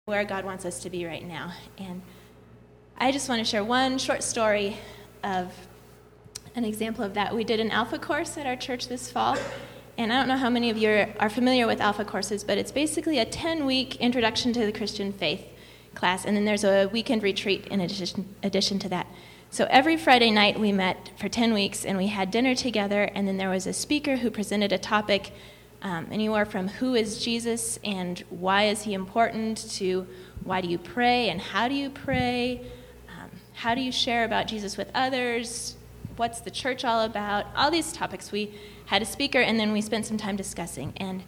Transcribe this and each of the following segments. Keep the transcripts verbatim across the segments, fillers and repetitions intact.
where God wants us to be right now. And I just want to share one short story of an example of that. We did an Alpha course at our church this fall, and I don't know how many of you are, are familiar with Alpha courses, but it's basically a ten-week introduction to the Christian faith class, and then there's a weekend retreat in addition, addition to that. So every Friday night we met for ten weeks, and we had dinner together, and then there was a speaker who presented a topic Um, anywhere from who is Jesus and why is he important to why do you pray and how do you pray, um, how do you share about Jesus with others, what's the church all about, all these topics. We had a speaker and then we spent some time discussing. And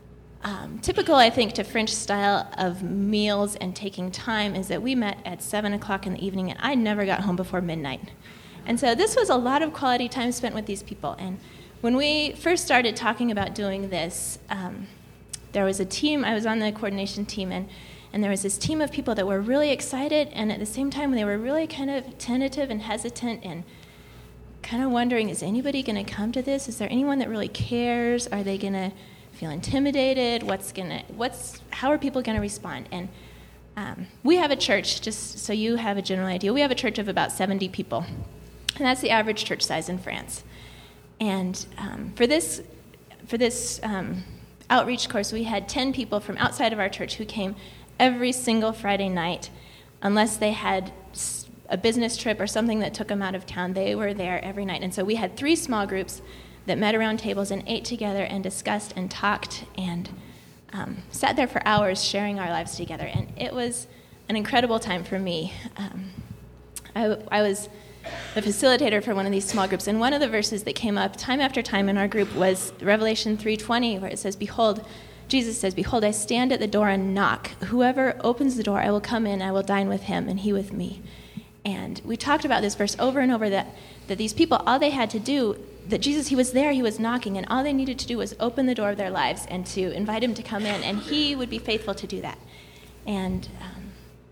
um, typical, I think, to French style of meals and taking time is that we met at seven o'clock in the evening and I never got home before midnight. And so this was a lot of quality time spent with these people. And when we first started talking about doing this, um, there was a team, I was on the coordination team, and, and there was this team of people that were really excited, and at the same time they were really kind of tentative and hesitant and kind of wondering, is anybody going to come to this? Is there anyone that really cares? Are they going to feel intimidated? What's going to, what's, how are people going to respond? And um, we have a church, just so you have a general idea, we have a church of about seventy people, and that's the average church size in France. And um, for this for this um, outreach course, we had ten people from outside of our church who came every single Friday night. Unless they had a business trip or something that took them out of town, they were there every night. And so we had three small groups that met around tables and ate together and discussed and talked and um, sat there for hours sharing our lives together. And it was an incredible time for me. Um, I, I was the facilitator for one of these small groups, and one of the verses that came up time after time in our group was Revelation three twenty, where it says, "Behold," Jesus says, "Behold, I stand at the door and knock. Whoever opens the door, I will come in, I will dine with him, and he with me." And we talked about this verse over and over, that, that these people, all they had to do, that Jesus, he was there, he was knocking, and all they needed to do was open the door of their lives and to invite him to come in, and he would be faithful to do that. And um,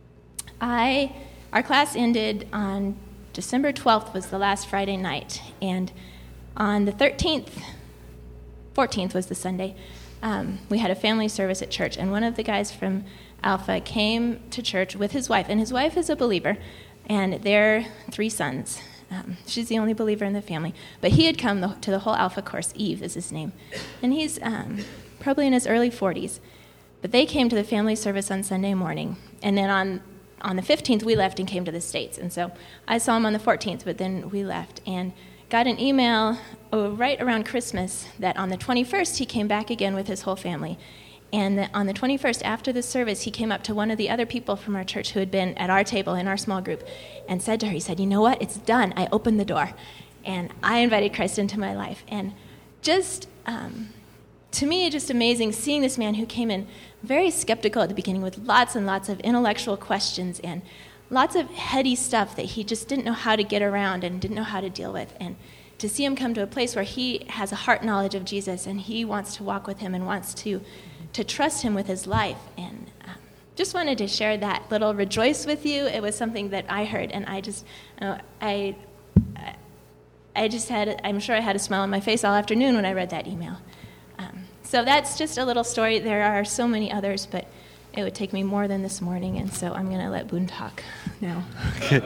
I, our class ended on December twelfth was the last Friday night, and on the thirteenth, fourteenth was the Sunday, um, we had a family service at church, and one of the guys from Alpha came to church with his wife, and his wife is a believer, and their three sons. Um, she's the only believer in the family, but he had come the, to the whole Alpha course. Eve is his name, and he's um, probably in his early forties, but they came to the family service on Sunday morning, and then on On the fifteenth, we left and came to the States. And so I saw him on the fourteenth, but then we left. And got an email oh, right around Christmas that on the twenty-first, he came back again with his whole family. And that on the twenty-first, after the service, he came up to one of the other people from our church who had been at our table in our small group and said to her, he said, "You know what? It's done. I opened the door. And I invited Christ into my life." And just, um, to me, just amazing seeing this man who came in very skeptical at the beginning with lots and lots of intellectual questions and lots of heady stuff that he just didn't know how to get around and didn't know how to deal with. And to see him come to a place where he has a heart knowledge of Jesus and he wants to walk with him and wants to, to trust him with his life. And um, just wanted to share that little rejoice with you. It was something that I heard, and I just, you know, I, I just had, I'm sure I had a smile on my face all afternoon when I read that email. Um, so that's just a little story. There are so many others, but it would take me more than this morning, and so I'm going to let Boone talk now. Okay.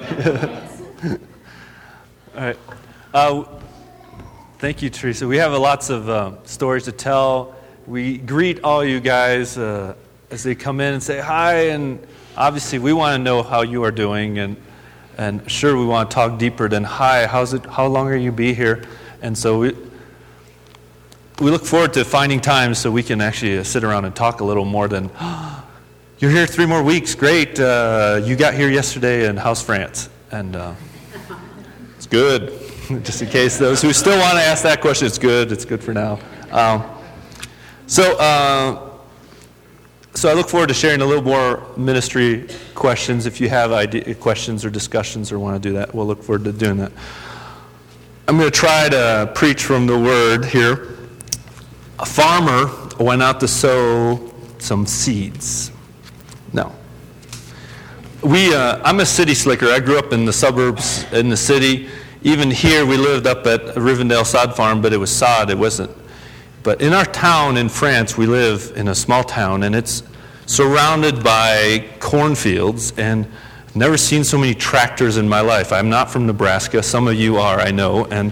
All right. Uh, thank you, Teresa. We have uh, lots of uh, stories to tell. We greet all you guys uh, as they come in and say hi, and obviously we want to know how you are doing, and and sure we want to talk deeper than hi. How's it? How long are you be here? And so we. We look forward to finding time so we can actually uh, sit around and talk a little more than, oh, you're here three more weeks, great, uh, you got here yesterday, and how's France? And uh, it's good, just in case those who still want to ask that question, it's good, it's good for now. Um, so, uh, so I look forward to sharing a little more ministry questions. If you have idea, questions or discussions or want to do that, we'll look forward to doing that. I'm going to try to preach from the Word here. A farmer went out to sow some seeds. No. We, uh, I'm a city slicker. I grew up in the suburbs, in the city. Even here, we lived up at Rivendell Sod Farm, but it was sod. It wasn't. But in our town in France, we live in a small town, and it's surrounded by cornfields, and I've never seen so many tractors in my life. I'm not from Nebraska. Some of you are, I know. And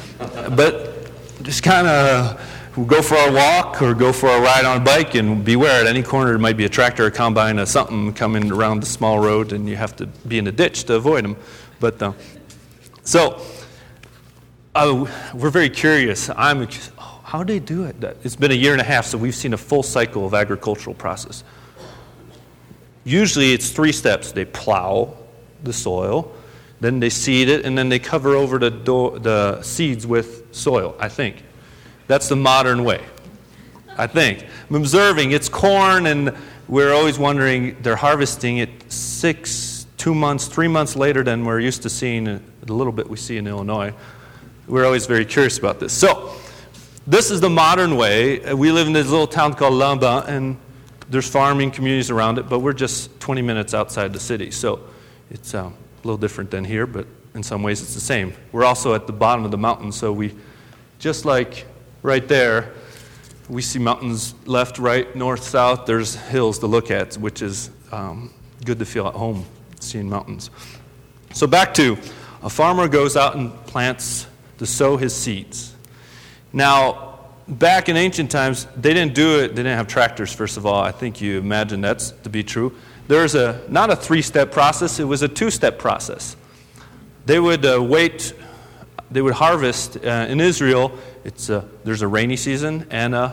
but just kind of go for a walk or go for a ride on a bike, and beware, at any corner there might be a tractor, a combine, or something coming around the small road, and you have to be in a ditch to avoid them. But uh, so uh, we're very curious. I'm oh, how do they do it? It's been a year and a half, so we've seen a full cycle of agricultural process. Usually it's three steps. They plow the soil, then they seed it, and then they cover over the, do- the seeds with soil, I think. That's the modern way, I think. I'm observing, it's corn, and we're always wondering, they're harvesting it six, two months, three months later than we're used to seeing a little bit we see in Illinois. We're always very curious about this. So, this is the modern way. We live in this little town called Lamba, and there's farming communities around it, but we're just twenty minutes outside the city. So, it's um, a little different than here, but in some ways it's the same. We're also at the bottom of the mountain, so we, just like right there, we see mountains left, right, north, south. There's hills to look at, which is um, good to feel at home, seeing mountains. So back to, a farmer goes out and plants to sow his seeds. Now, back in ancient times, they didn't do it, they didn't have tractors, first of all. I think you imagine that's to be true. There's a not a three-step process, it was a two-step process. They would uh, wait, they would harvest uh, in Israel. It's a, there's a rainy season, and a,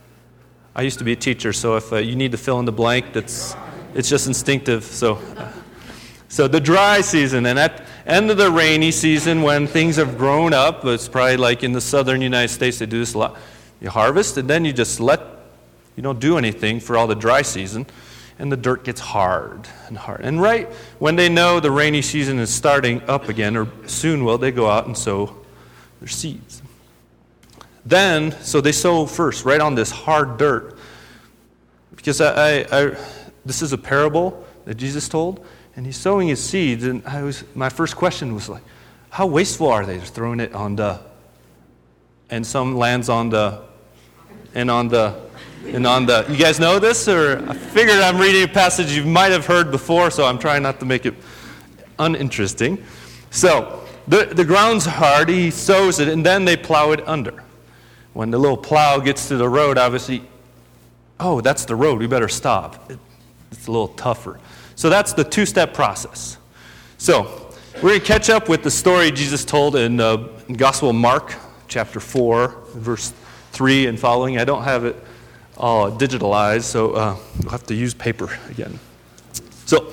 I used to be a teacher, so if uh, you need to fill in the blank, that's it's just instinctive. So, uh, so the dry season, and at end of the rainy season, when things have grown up, it's probably like in the southern United States, they do this a lot. You harvest, and then you just let, you don't do anything for all the dry season, and the dirt gets hard and hard. And right when they know the rainy season is starting up again, or soon will, they go out and sow their seeds. Then, so they sow first, right on this hard dirt. Because I, I, I, this is a parable that Jesus told, and he's sowing his seeds, and I was, my first question was like, how wasteful are they? They're throwing it on the, and some lands on the, and on the, and on the, you guys know this? Or I figured I'm reading a passage you might have heard before, so I'm trying not to make it uninteresting. So, the, the ground's hard, he sows it, and then they plow it under. When the little plow gets to the road, obviously, oh, that's the road, we better stop. It, it's a little tougher. So that's the two-step process. So we're going to catch up with the story Jesus told in uh, Gospel of Mark, chapter four, verse three and following. I don't have it all digitalized, so uh, we'll have to use paper again. So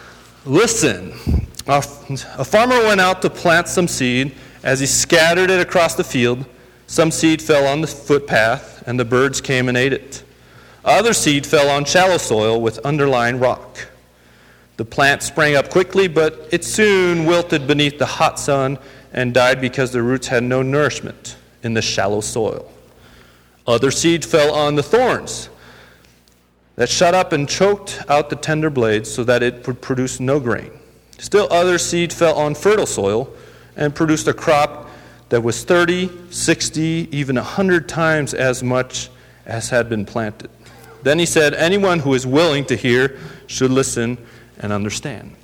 listen. A, a farmer went out to plant some seed. As he scattered it across the field, some seed fell on the footpath, and the birds came and ate it. Other seed fell on shallow soil with underlying rock. The plant sprang up quickly, but it soon wilted beneath the hot sun and died because the roots had no nourishment in the shallow soil. Other seed fell on the thorns that shut up and choked out the tender blades so that it would produce no grain. Still other seed fell on fertile soil and produced a crop that was thirty, sixty, even one hundred times as much as had been planted. Then he said, anyone who is willing to hear should listen and understand.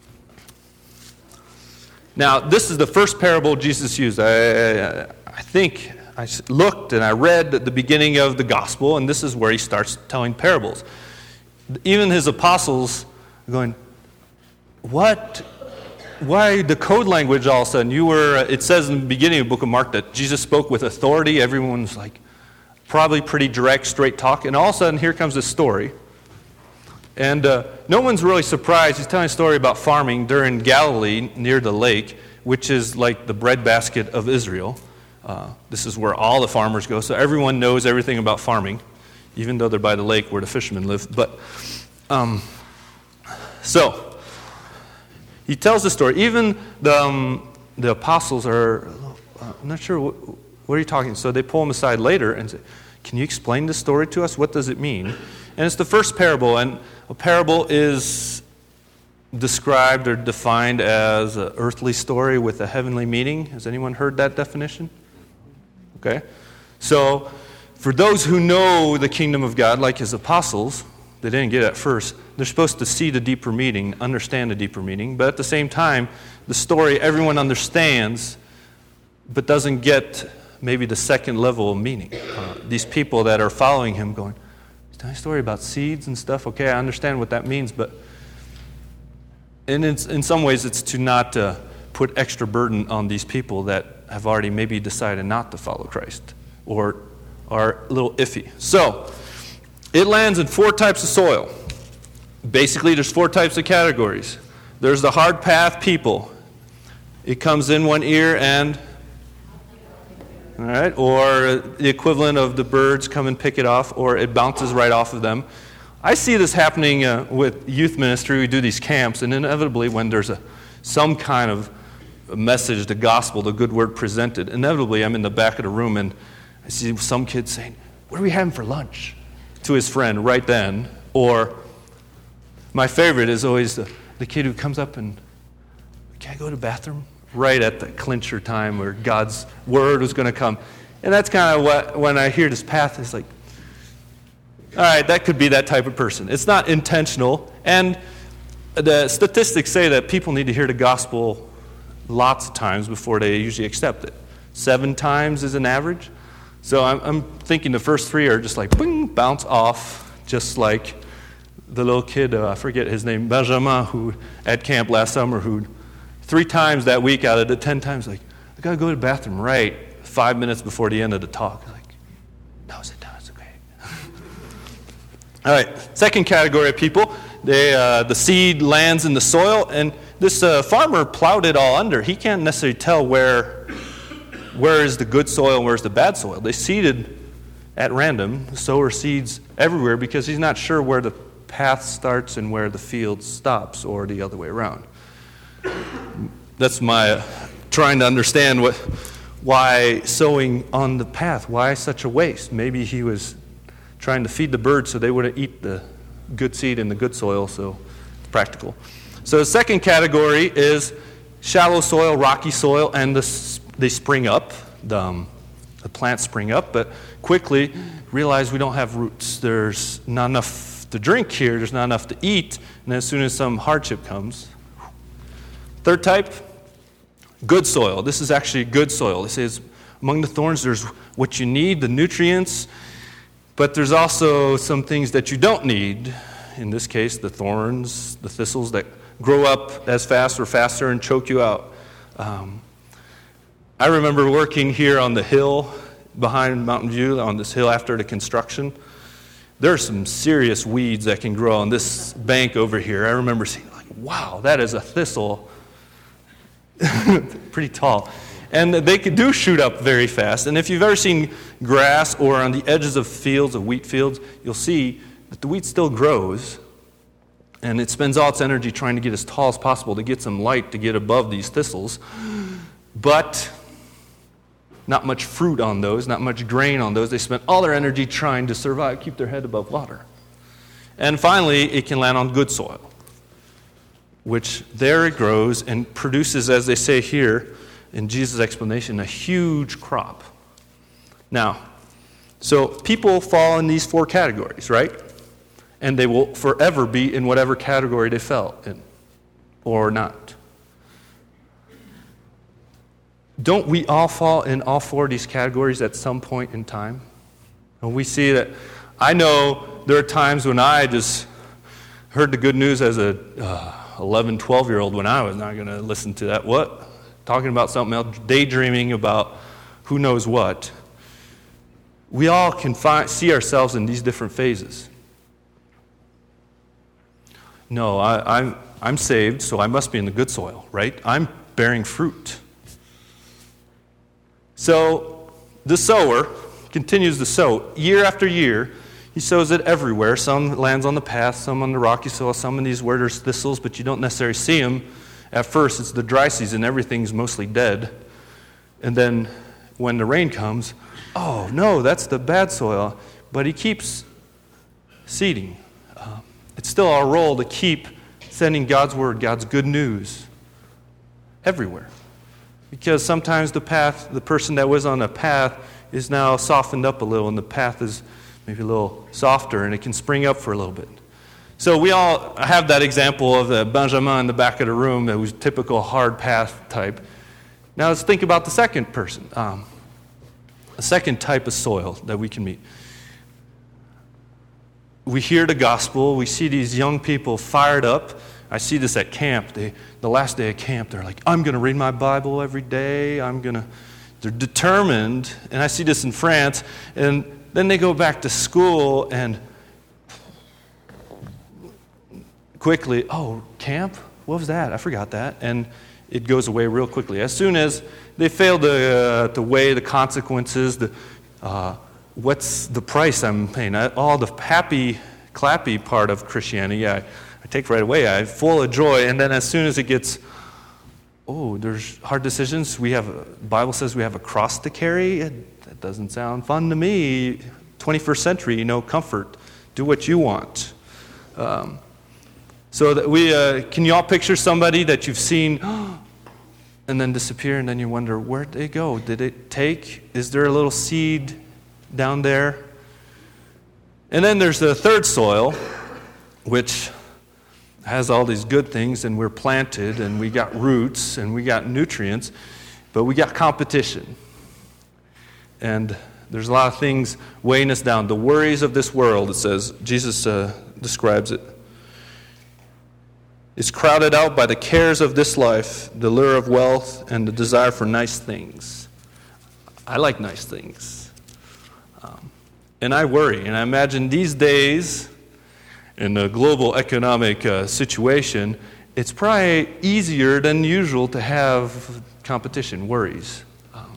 Now, this is the first parable Jesus used. I, I think I looked and I read at the beginning of the gospel, and this is where he starts telling parables. Even his apostles are going, what? Why the code language all of a sudden? You were, it says in the beginning of the book of Mark that Jesus spoke with authority. Everyone's like, probably pretty direct, straight talk. And all of a sudden, here comes this story. And uh, no one's really surprised. He's telling a story about farming during Galilee near the lake, which is like the breadbasket of Israel. Uh, this is where all the farmers go. So everyone knows everything about farming, even though they're by the lake where the fishermen live. But um, so he tells the story. Even the, um, the apostles are, uh, I'm not sure, what, what are you talking? So they pull him aside later and say, can you explain this story to us? What does it mean? And it's the first parable, and a parable is described or defined as an earthly story with a heavenly meaning. Has anyone heard that definition? Okay. So, for those who know the kingdom of God, like his apostles, they didn't get at first. They're supposed to see the deeper meaning, understand the deeper meaning, but at the same time, the story everyone understands, but doesn't get maybe the second level of meaning. Uh, these people that are following him going, he's telling a story about seeds and stuff. Okay, I understand what that means, but and in, in some ways it's to not uh, put extra burden on these people that have already maybe decided not to follow Christ or are a little iffy. So, it lands in four types of soil. Basically, there's four types of categories. There's the hard path people. It comes in one ear and, all right, or the equivalent of the birds come and pick it off, or it bounces right off of them. I see this happening uh, with youth ministry. We do these camps, and inevitably when there's a some kind of message, the gospel, the good word presented, inevitably I'm in the back of the room and I see some kid saying, what are we having for lunch? To his friend right then. Or my favorite is always the, the kid who comes up and, can I go to the bathroom? Right at the clincher time where God's word was going to come. And that's kind of what, when I hear this path, it's like, all right, that could be that type of person. It's not intentional. And the statistics say that people need to hear the gospel lots of times before they usually accept it. Seven times is an average. So I'm, I'm thinking the first three are just like, bing, bounce off, just like the little kid, uh, I forget his name, Benjamin, who at camp last summer, who three times that week out of the ten times, like, I got to go to the bathroom right five minutes before the end of the talk. Like, no, sit down, it's okay. All right, second category of people, they, uh, the seed lands in the soil, and this uh, farmer plowed it all under. He can't necessarily tell where where is the good soil and where's the bad soil. They seeded at random, sower seeds everywhere, because he's not sure where the path starts and where the field stops, or the other way around. That's my uh, trying to understand what why sowing on the path, why such a waste? Maybe he was trying to feed the birds so they wouldn't eat the good seed in the good soil, so it's practical. So the second category is shallow soil, rocky soil, and the, they spring up. The, um, the plants spring up, but quickly realize we don't have roots. There's not enough to drink here. There's not enough to eat. And as soon as some hardship comes. Third type, good soil. This is actually good soil. It says among the thorns there's what you need, the nutrients, but there's also some things that you don't need. In this case, the thorns, the thistles that grow up as fast or faster and choke you out. Um, I remember working here on the hill behind Mountain View, on this hill after the construction. There are some serious weeds that can grow on this bank over here. I remember seeing, like, wow, that is a thistle. Pretty tall. And they do shoot up very fast. And if you've ever seen grass or on the edges of fields, of wheat fields, you'll see that the wheat still grows. And it spends all its energy trying to get as tall as possible to get some light to get above these thistles. But not much fruit on those, not much grain on those. They spend all their energy trying to survive, keep their head above water. And finally, it can land on good soil, which there it grows and produces, as they say here in Jesus' explanation, a huge crop. Now, so people fall in these four categories, right? And they will forever be in whatever category they fell in, or not. Don't we all fall in all four of these categories at some point in time? And we see that, I know there are times when I just heard the good news as a uh, eleven, twelve-year-old when I was not going to listen to that. What? Talking about something else, daydreaming about who knows what. We all can find, see ourselves in these different phases. No, I, I'm, I'm saved, so I must be in the good soil, right? I'm bearing fruit. So the sower continues to sow year after year. He sows it everywhere. Some lands on the path, some on the rocky soil, some in these where there's thistles, but you don't necessarily see them. At first, it's the dry season. Everything's mostly dead. And then when the rain comes, oh, no, that's the bad soil. But he keeps seeding. Uh, it's still our role to keep sending God's word, God's good news everywhere. Because sometimes the path, the person that was on a path is now softened up a little, and the path is maybe a little softer, and it can spring up for a little bit. So we all have that example of the Benjamin in the back of the room that was typical hard path type. Now let's think about the second person, um, a second type of soil that we can meet. We hear the gospel, we see these young people fired up. I see this at camp. They, the last day of camp, they're like, I'm going to read my Bible every day. I'm going to, they're determined. And I see this in France. And then they go back to school and quickly, oh, camp? What was that? I forgot that. And it goes away real quickly. As soon as they fail to, uh, to weigh the consequences, the, uh, what's the price I'm paying? I, all the happy, clappy part of Christianity, I, I take right away. I'm full of joy. And then as soon as it gets, oh, there's hard decisions. We have, a, the Bible says we have a cross to carry. It, that doesn't sound fun to me. twenty-first century, you know, comfort. Do what you want. Um, So that we, uh, can you all picture somebody that you've seen and then disappear, and then you wonder, where'd they go? Did it take? Is there a little seed down there? And then there's the third soil, which has all these good things, and we're planted, and we got roots, and we got nutrients, but we got competition. And there's a lot of things weighing us down. The worries of this world, it says, Jesus uh, describes it. It's crowded out by the cares of this life, the lure of wealth, and the desire for nice things. I like nice things. Um, and I worry. And I imagine these days, in the global economic uh, situation, it's probably easier than usual to have competition, worries. Um,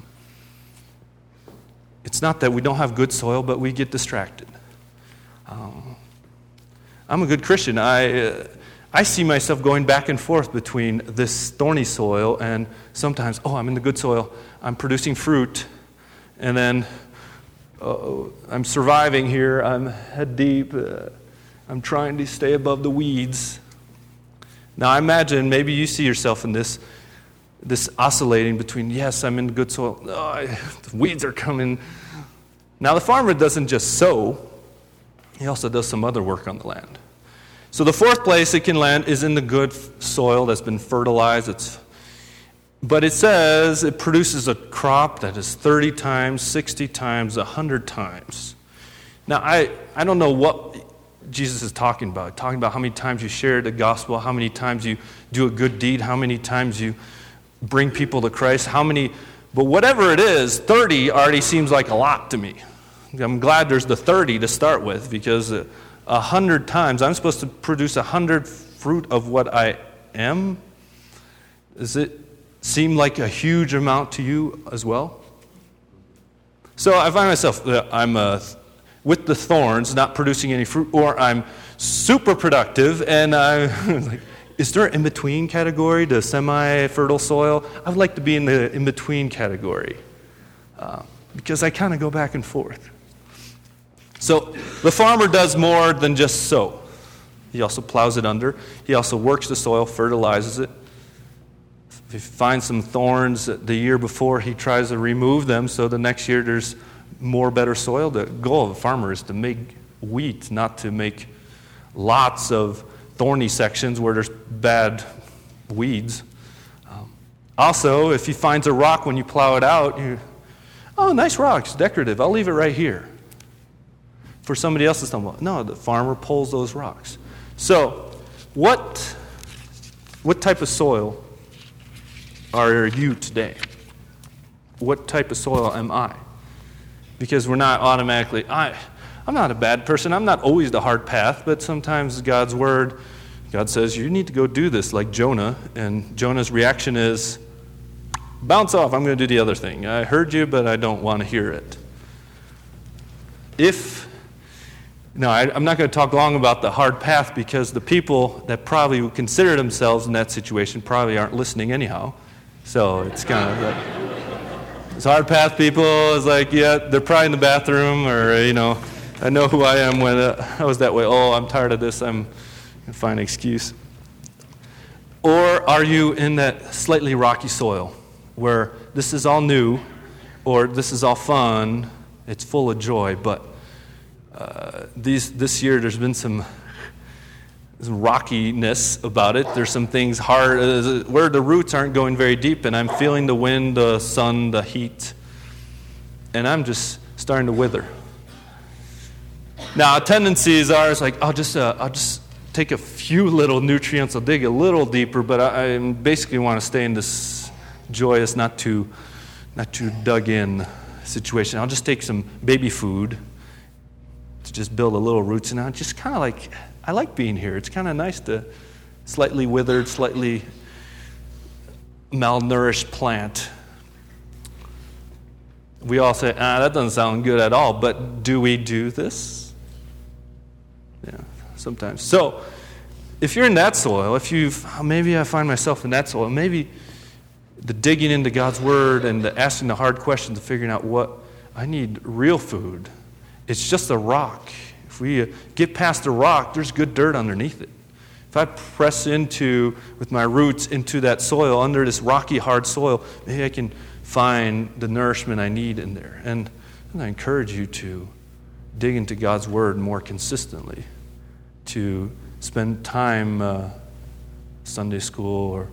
it's not that we don't have good soil, but we get distracted. Um, I'm a good Christian. I... Uh, I see myself going back and forth between this thorny soil and sometimes, oh, I'm in the good soil, I'm producing fruit, and then uh, I'm surviving here, I'm head deep, uh, I'm trying to stay above the weeds. Now I imagine maybe you see yourself in this, this oscillating between, yes, I'm in good soil, oh, I, the weeds are coming. Now the farmer doesn't just sow, he also does some other work on the land. So the fourth place it can land is in the good soil that's been fertilized. It's, but it says it produces a crop that is thirty times, sixty times, one hundred times. Now, I, I don't know what Jesus is talking about. Talking about how many times you share the gospel, how many times you do a good deed, how many times you bring people to Christ, how many... But whatever it is, thirty already seems like a lot to me. I'm glad there's the thirty to start with, because... Uh, A hundred times, I'm supposed to produce a hundred fruit of what I am? Does it seem like a huge amount to you as well? So I find myself, uh, I'm uh, with the thorns, not producing any fruit, or I'm super productive, and I'm like, is there an in-between category, the semi-fertile soil? I would like to be in the in-between category, uh, because I kind of go back and forth. So the farmer does more than just sow. He also plows it under. He also works the soil, fertilizes it. If he finds some thorns the year before, he tries to remove them so the next year there's more better soil. The goal of a farmer is to make wheat, not to make lots of thorny sections where there's bad weeds. Um, also, if he finds a rock when you plow it out, you, oh, nice rock, it's decorative, I'll leave it right here. For somebody else to stumble on. No, the farmer pulls those rocks. So, what, what type of soil are you today? What type of soil am I? Because we're not automatically, I, I'm not a bad person. I'm not always the hard path, but sometimes God's word, God says, you need to go do this, like Jonah. And Jonah's reaction is, bounce off, I'm going to do the other thing. I heard you, but I don't want to hear it. If No, I, I'm not going to talk long about the hard path, because the people that probably would consider themselves in that situation probably aren't listening anyhow. So it's kind of like, it's hard path people is like, yeah, they're probably in the bathroom, or, you know, I know who I am when uh, I was that way. Oh, I'm tired of this. I'm going to find an excuse. Or are you in that slightly rocky soil where this is all new, or this is all fun, it's full of joy, but Uh, these, this year there's been some some rockiness about it. There's some things hard, uh, where the roots aren't going very deep, and I'm feeling the wind, the sun, the heat, and I'm just starting to wither. Now, tendencies are, it's like, I'll just, uh, I'll just take a few little nutrients, I'll dig a little deeper, but I, I basically want to stay in this joyous, not too, not too dug in situation. I'll just take some baby food to just build a little roots, and I just kind of like, I like being here. It's kind of nice to slightly withered, slightly malnourished plant. We all say, ah, that doesn't sound good at all, but do we do this? Yeah, sometimes. So, if you're in that soil, if you've, maybe I find myself in that soil, maybe the digging into God's Word and the asking the hard questions and figuring out what, I need real food. It's just a rock. If we uh, get past the rock, there's good dirt underneath it. If I press into, with my roots, into that soil, under this rocky, hard soil, maybe I can find the nourishment I need in there. And, and I encourage you to dig into God's Word more consistently, to spend time uh, Sunday school or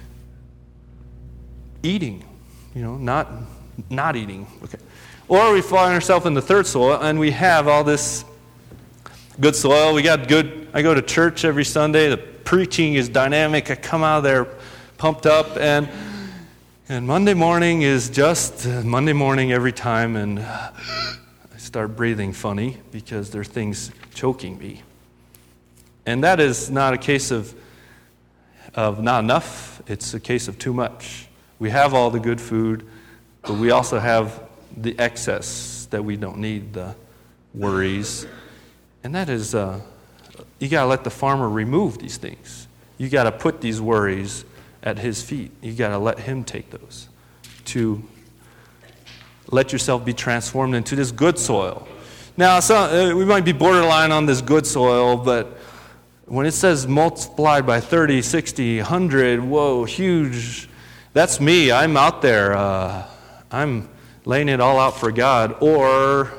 eating, you know, not not eating. Okay. Or we find ourselves in the third soil, and we have all this good soil. We got good, I go to church every Sunday. The preaching is dynamic. I come out of there pumped up, and and Monday morning is just uh, Monday morning every time, and uh, I start breathing funny because there are things choking me. And that is not a case of of not enough. It's a case of too much. We have all the good food, but we also have the excess that we don't need, the worries. And that is, uh, you got to let the farmer remove these things. You got to put these worries at his feet. You got to let him take those to let yourself be transformed into this good soil. Now, so, uh, we might be borderline on this good soil, but when it says multiplied by thirty, sixty, one hundred, whoa, huge. That's me. I'm out there. Uh, I'm laying it all out for God. Or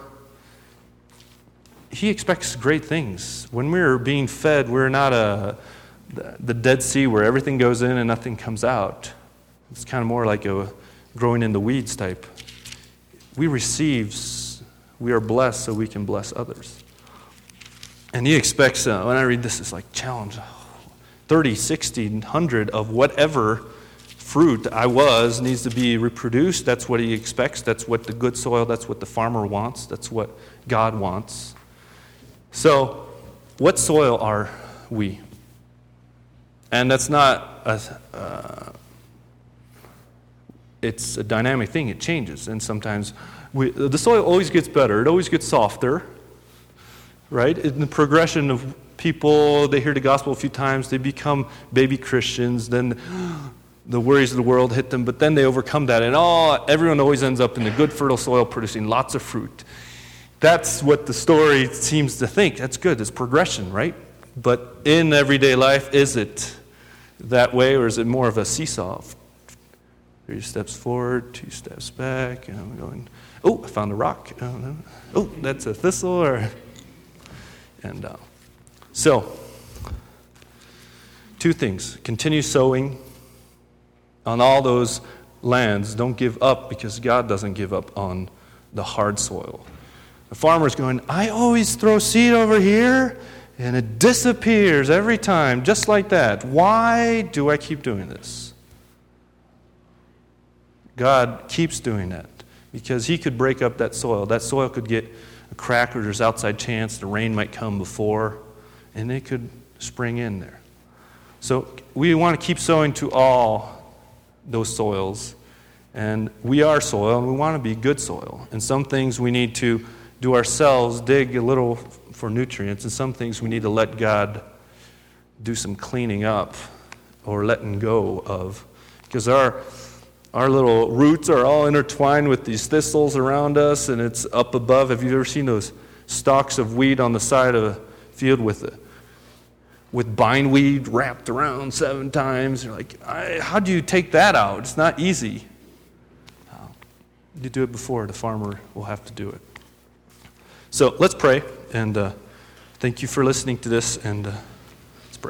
He expects great things. When we're being fed, we're not a the Dead Sea where everything goes in and nothing comes out. It's kind of more like a growing in the weeds type. We receive, we are blessed so we can bless others. And He expects, uh, when I read this, it's like challenge, thirty, sixty, one hundred of whatever fruit I was needs to be reproduced. That's what He expects. That's what the good soil, that's what the farmer wants. That's what God wants. So, what soil are we? And that's not a, uh, it's a dynamic thing. It changes. And sometimes we, the soil always gets better. It always gets softer. Right? In the progression of people, they hear the gospel a few times, they become baby Christians, then the worries of the world hit them, but then they overcome that, and oh, everyone always ends up in the good fertile soil producing lots of fruit. That's what the story seems to think. That's good. It's progression, right? But in everyday life, is it that way, or is it more of a seesaw? Three steps forward, two steps back, and I'm going, oh, I found a rock. Oh, that's a thistle, or... And uh, so, two things. Continue sowing on all those lands. Don't give up, because God doesn't give up on the hard soil. The farmer's going, I always throw seed over here, and it disappears every time, just like that. Why do I keep doing this? God keeps doing that, because He could break up that soil. That soil could get a crack, or there's outside chance the rain might come before, and it could spring in there. So we want to keep sowing to all those soils, and we are soil, and we want to be good soil. And some things we need to do ourselves, dig a little for nutrients, and some things we need to let God do some cleaning up or letting go of, because our Our little roots are all intertwined with these thistles around us, and it's up above. Have you ever seen those stalks of wheat on the side of a field with a, with bindweed wrapped around seven times? You're like, I, how do you take that out? It's not easy. Uh, you do it before the farmer will have to do it. So let's pray, and uh, thank you for listening to this, and uh, let's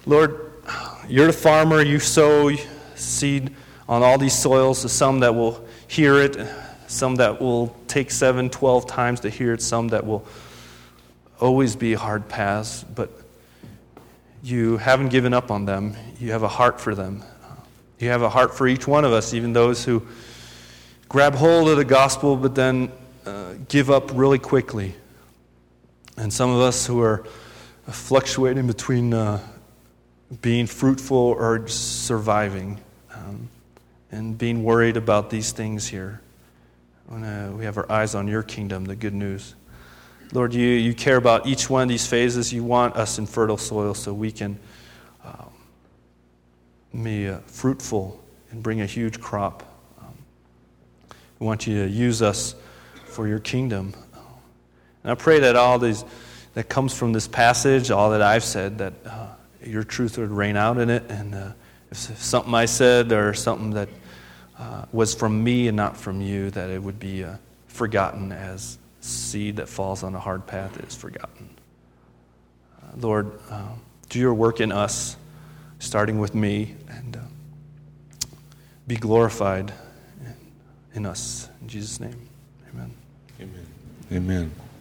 Lord, you're the farmer. You sow seed on all these soils. Some that will hear it, some that will take seven, twelve times to hear it, some that will always be hard paths. But you haven't given up on them. You have a heart for them. You have a heart for each one of us, even those who grab hold of the gospel but then uh, give up really quickly. And some of us who are fluctuating between uh, being fruitful or surviving, um, and being worried about these things here. When uh, we have our eyes on your kingdom, the good news. Lord, you, you care about each one of these phases. You want us in fertile soil so we can um, be uh, fruitful and bring a huge crop. Um, we want you to use us for your kingdom. And I pray that all these that comes from this passage, all that I've said, that uh, your truth would reign out in it. And uh, if, if something I said or something that uh, was from me and not from you, that it would be uh, forgotten as seed that falls on a hard path is forgotten. Uh, Lord, uh, do your work in us, starting with me, and uh, be glorified in, in us. In Jesus' name, amen. Amen. Amen.